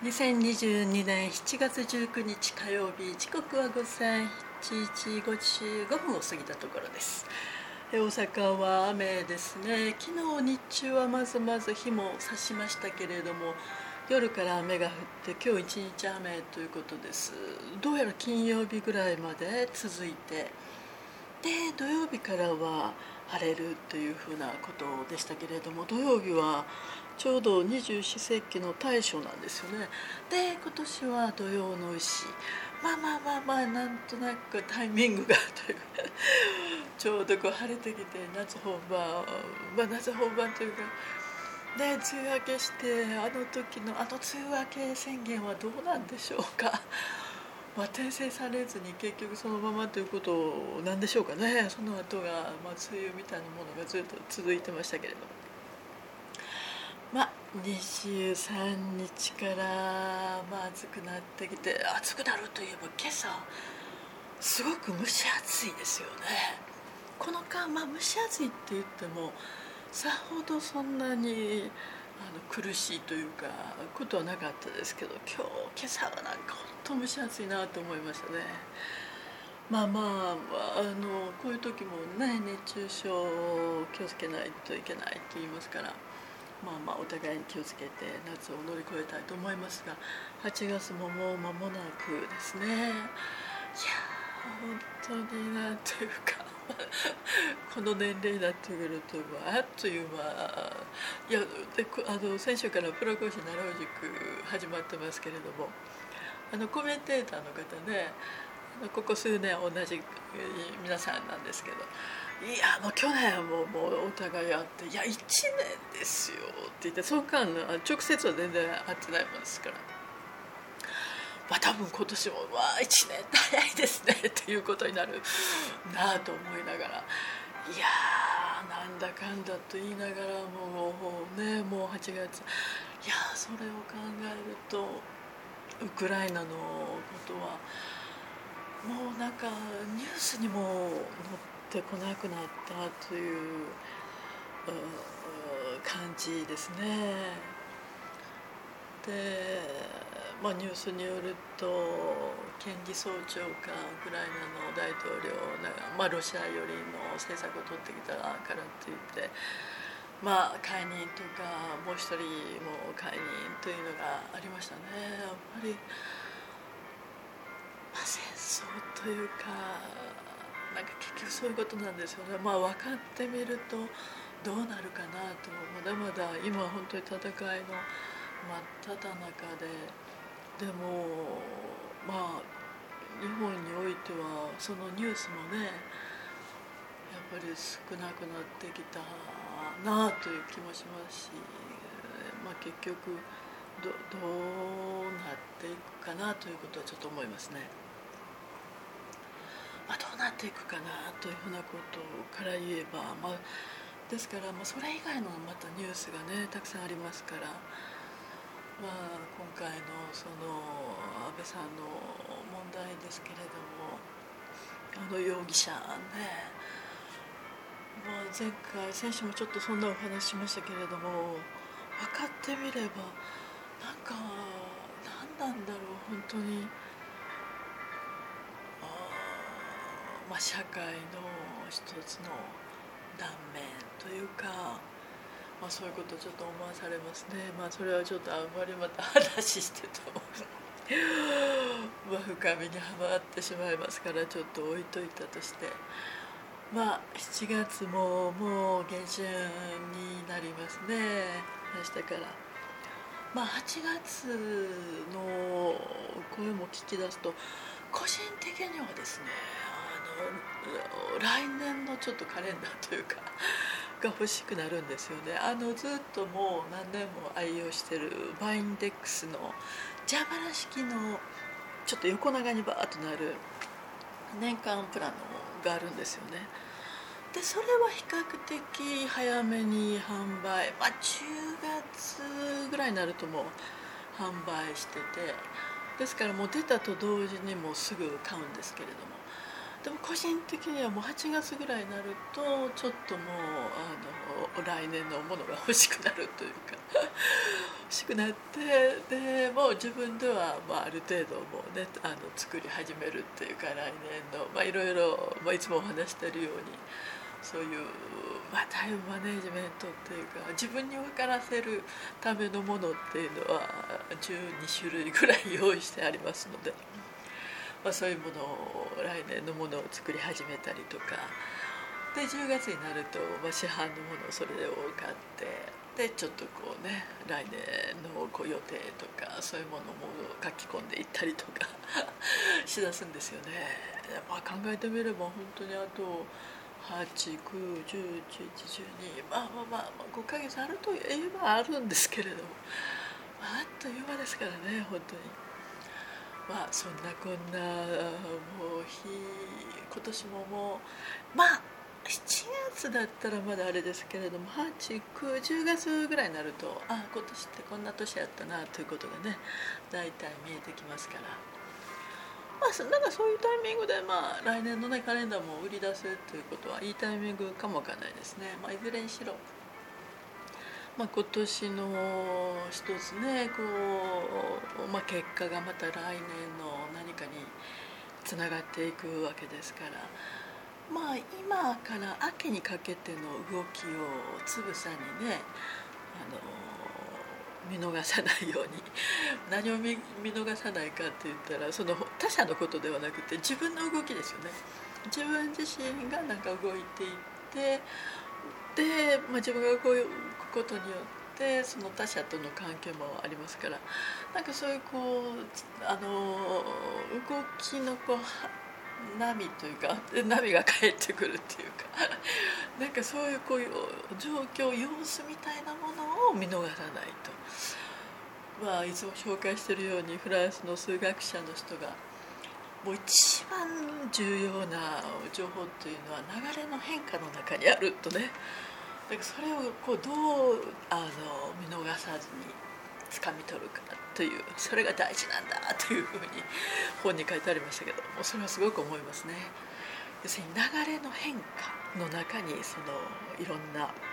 2022年7月19日火曜日、時刻は午前7時55分を過ぎたところです。大阪は雨ですね。昨日日中はまず日も差しましたけれども、夜から雨が降って今日一日雨ということです。どうやら金曜日ぐらいまで続いて、で土曜日からは晴れるというふうなことでしたけれども、土曜日はちょうど二十四節気の大暑なんですよね。で今年は土用の丑、なんとなくタイミングがというちょうど晴れてきて夏本番、夏本番というかで梅雨明けして、あの時の梅雨明け宣言はどうなんでしょうか。訂正されずに結局そのままということなんでしょうかね。その後が、梅雨みたいなものがずっと続いてましたけれども、23日から暑くなってきて、暑くなるといえば今朝すごく蒸し暑いですよね。この間、蒸し暑いって言ってもさほどそんなに苦しいというかことはなかったですけど、今朝はなんか本当蒸し暑いなと思いましたね。こういう時もね、熱中症気をつけないといけないって言いますから、お互いに気をつけて夏を乗り越えたいと思いますが、8月ももう間もなくですね。いや本当になんていうかこの年齢になってくるとあっという間。いやで先週からプロ講師習う塾始まってますけれども、コメンテーターの方ね、ここ数年同じ皆さんなんですけど、いやもう去年はもうお互い会って、いや1年ですよって言って、その間直接は全然会ってないもんですから、多分今年も1年って早いですねっていうことになるなと思いながら、いやなんだかんだと言いながらもう8月、いやそれを考えるとウクライナのことはもうなんかニュースにも載ってこなくなったという感じですね。でニュースによると検事総長がウクライナの大統領が、ロシア寄りの政策を取ってきたからって言って、解任とかもう一人も解任というのがありましたね。やっぱり、戦争というかなんか結局そういうことなんですよね。分かってみるとどうなるかなと。まだまだ今本当に戦いの真っ只中でも日本においてはそのニュースもね、やっぱり少なくなってきたなという気もしますし、結局どうなっていくかなということはちょっと思いますね。どうなっていくかなというふうなことから言えば、ですからそれ以外のまたニュースがねたくさんありますから、今回のその安倍さんの問題ですけれども、容疑者ね、先週もちょっとそんなお話しましたけれども、分かってみれば何なんだろう本当に。社会の一つの断面というか、そういうことをちょっと思わされますね。それはちょっとあんまりまた話してと深みにはまってしまいますから、ちょっと置いといたとして、7月ももう下旬になりますね。明日から8月の声も聞き出すと、個人的にはですね、来年のちょっとカレンダーというかが欲しくなるんですよね。ずっともう何年も愛用してるバインデックスの蛇腹式のちょっと横長にバーッとなる年間プランがあるんですよね。でそれは比較的早めに販売、10月ぐらいになるともう販売してて、ですからもう出たと同時にもうすぐ買うんですけれども、 でも個人的にはもう8月ぐらいになるとちょっともう来年のものが欲しくなるというか欲しくなって、でもう自分ではある程度もうね作り始めるっていうか、来年のいろいろいつもお話してるようにそういう、タイムマネジメントっていうか自分に分からせるためのものっていうのは12種類ぐらい用意してありますので、そういうものを来年のものを作り始めたりとかで、10月になると、市販のものをそれを買ってでちょっとこうね来年の予定とかそういうものも書き込んでいったりとかしだすんですよね。考えてみれば本当にあと8、9、10、11、125ヶ月あるといえばあるんですけれども、あっという間ですからね本当に。そんなこんなもう今年ももう7月だったらまだあれですけれども、8、9、10月ぐらいになると今年ってこんな年やったなということがね大体見えてきますから、なんかそういうタイミングで来年のねカレンダーも売り出すということはいいタイミングかもわからないですね。いずれにしろ今年の一つね結果がまた来年の何かにつながっていくわけですから、今から秋にかけての動きをつぶさにね見逃さないように何を見逃さないかって言ったら、その他者のことではなくて自分の動きですよね。自分自身がなんか動いていってで、自分が動くことによってその他者との関係もありますから、なんかそういう動きの波というか波が返ってくるっていうかなんかそういう状況様子みたいなものを見逃さないと、いつも紹介しているようにフランスの数学者の人がもう一番重要な情報というのは流れの変化の中にあるとね、だからそれをどう見逃さずに掴み取るかという、それが大事なんだというふうに本に書いてありましたけども、それはすごく思いますね。要するに流れの変化の中にいろんな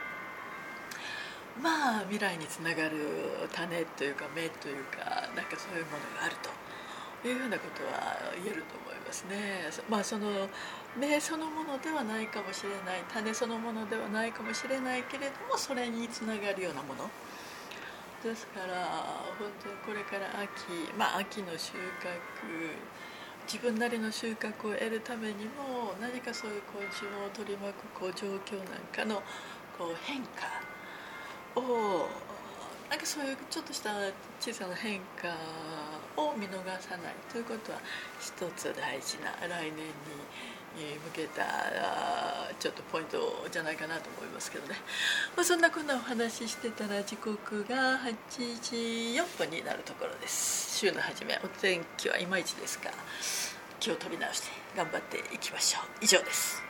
未来につながる種というか芽というか、なんかそういうものがあるというようなことは言えると思いますね。その芽そのものではないかもしれない、種そのものではないかもしれないけれども、それにつながるようなものですから、本当にこれから秋の収穫、自分なりの収穫を得るためにも何かそういう自分を取り巻く状況なんかの変化を、なんかそういうちょっとした小さな変化を見逃さないということは一つ大事な来年に向けたちょっとポイントじゃないかなと思いますけどね。そんなこんなお話ししてたら時刻が8時4分になるところです。週の初め、お天気はいまいちですが気を取り直して頑張っていきましょう。以上です。